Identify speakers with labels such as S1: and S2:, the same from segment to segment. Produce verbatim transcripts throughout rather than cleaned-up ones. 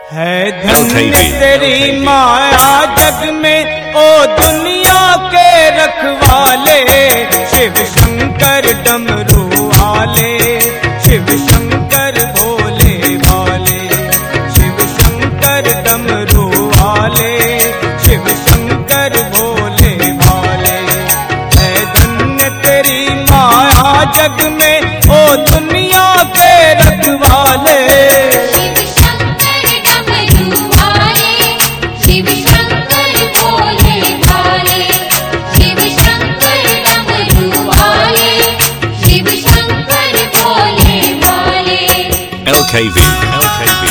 S1: है धन्य तेरी माया जग में ओ दुनिया के रखवाले, शिव शंकर डमरू वाले, शिव शंकर भोले भाले, शिव शंकर डमरू वाले, शिव शंकर भोले भाले। है धन्य तेरी माया जग में ओ दुनिया के रखवाले,
S2: L K V, L K V.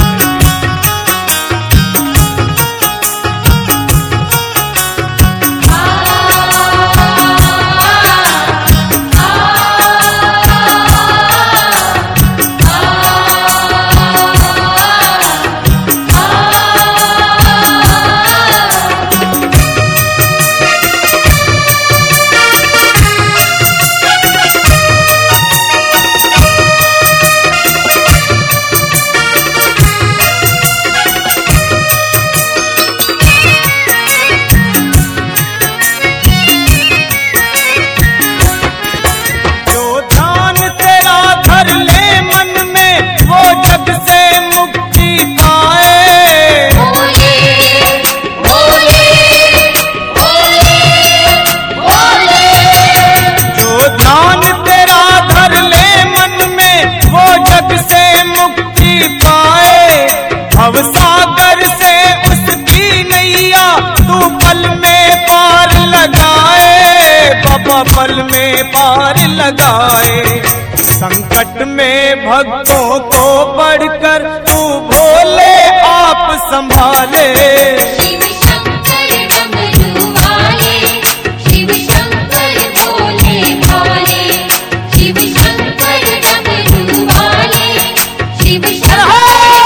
S2: सागर से उसकी नैया तू पल में पार लगाए, बाबा पल में पार लगाए। संकट में भक्तों को बढ़कर तू भोले आप संभाले,
S3: शिव शंकर डमरू वाले, शिव शंकर भोले भाले, शिव शंकर डमरू वाले, शिव शंकर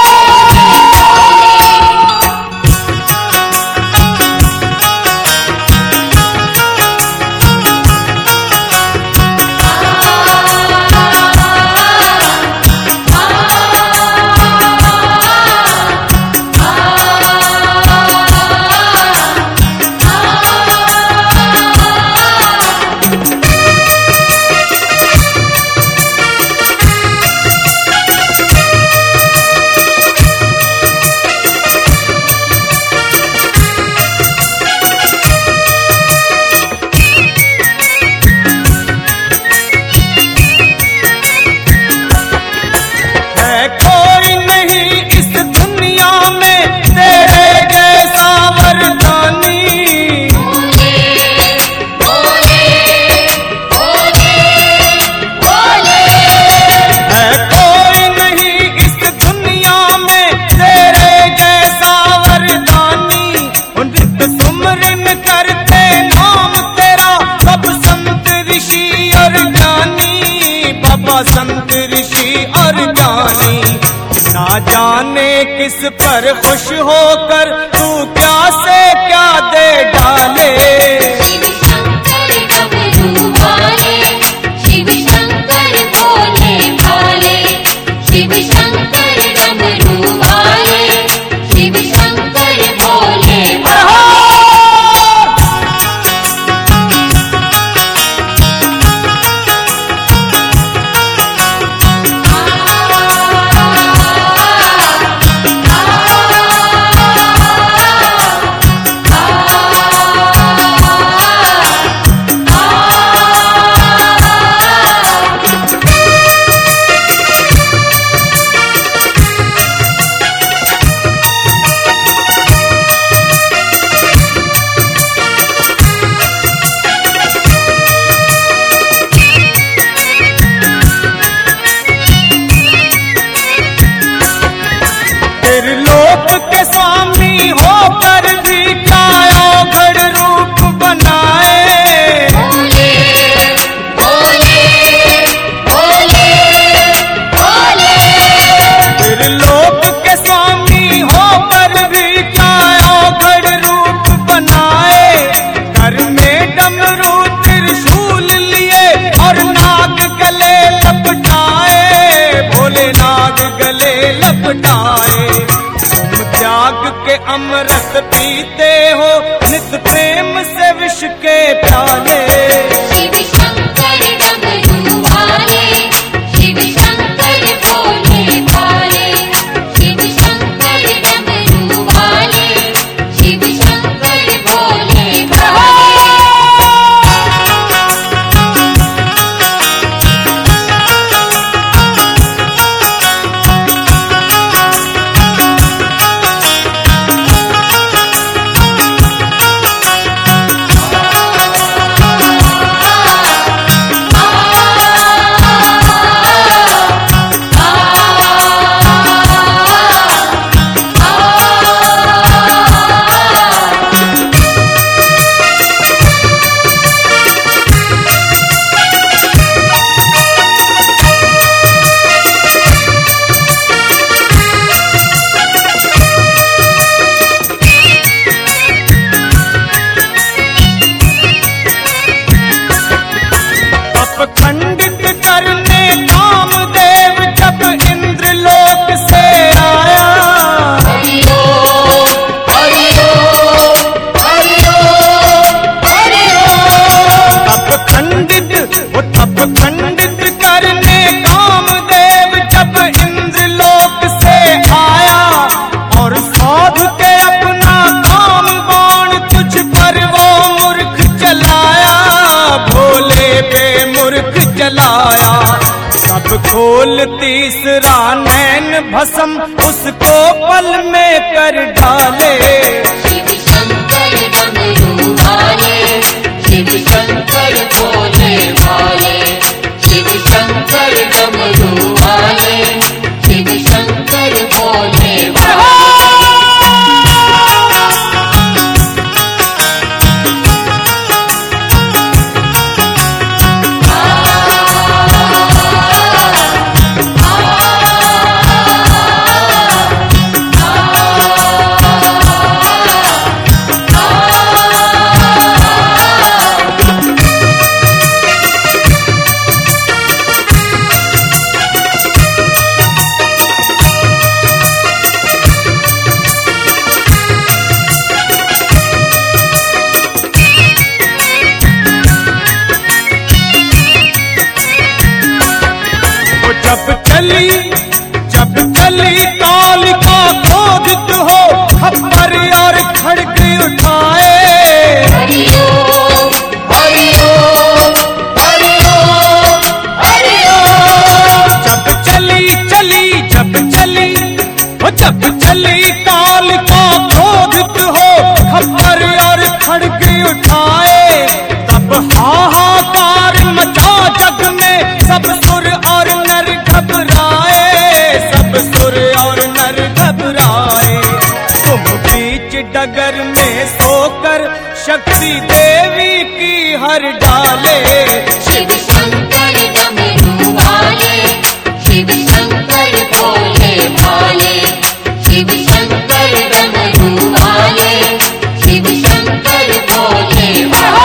S1: संत ऋषि और ज्ञानी। ना जाने किस पर खुश होकर तू क्या से क्या दे डाले,
S3: शिव शंकर डमरू वाले, शिव शंकर भोले भाले, शिव शंकर डमरू वाले, शिव शंकर भोले भाले।
S1: के अमृत पीते हो नित प्रेम से विष के प्याले।
S3: शिव शंकर डमरू वाले, शिव शंकर भोले भाले, शिव शंकर डमरू वाले, शिव शंकर भोले भाले।
S1: खंडित करने कामदेव जब इंद्र लोक से आया।
S3: हरि ओम, हरि ओम, हरि ओम, हरि ओम।
S1: तप खंडित वो तप खंडित करने कामदेव जब इंद्र लोक से आया और साध के अपना काम बाण तुझ पर वो मूर्ख चलाया। भोले पे मूर्ख चलाया सब खोल तीसरा नैन भस्म उसको पल में कर डाले।
S3: शिव शंकर डमरू वाले, शिव शंकर भोले भाले, शिव शंकर डमरू वाले, शिव शंकर भोले भाले।
S1: जब चली जब चली कालिका क्रोधित हो खप्पर और खड़ग उठाए।
S3: हरि ओम, हरि ओम, हरि ओम, हरि ओम।
S1: जब चली चली जब चली वो जब चली कालिका क्रोधित हो खप्पर और खड़ग उठाए। तब हाहाकार मचा जग में सब सुर और नर घबराए। सब सुर और नर घबराए। तुम बीच डगर में सोकर शक्ति देवी की हर डाले।
S3: शिव शंकर डमरू वाले, शिव शंकर भोले भाले, शिव शंकर डमरू वाले, शिव शंकर भोले भाले।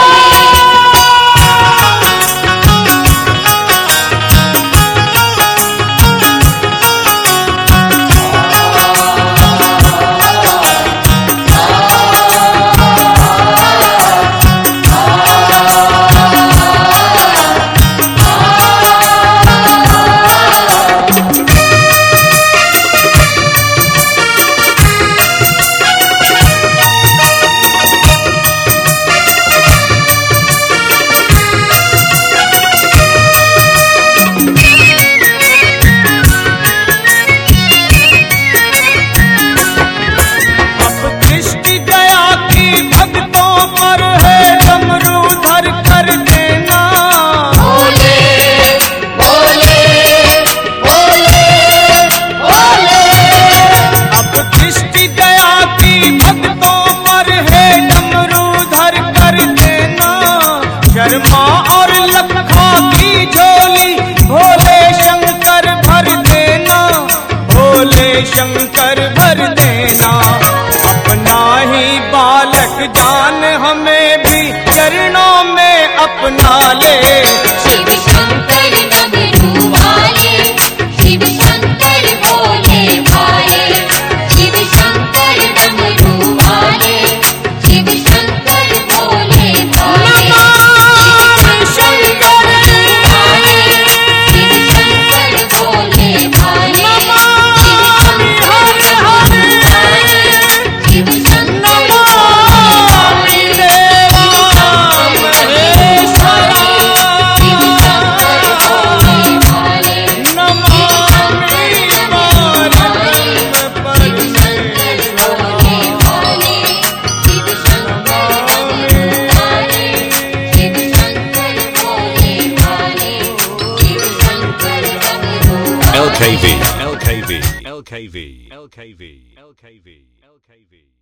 S4: L K V, L K V, L K V, L K V, L K V, L K V.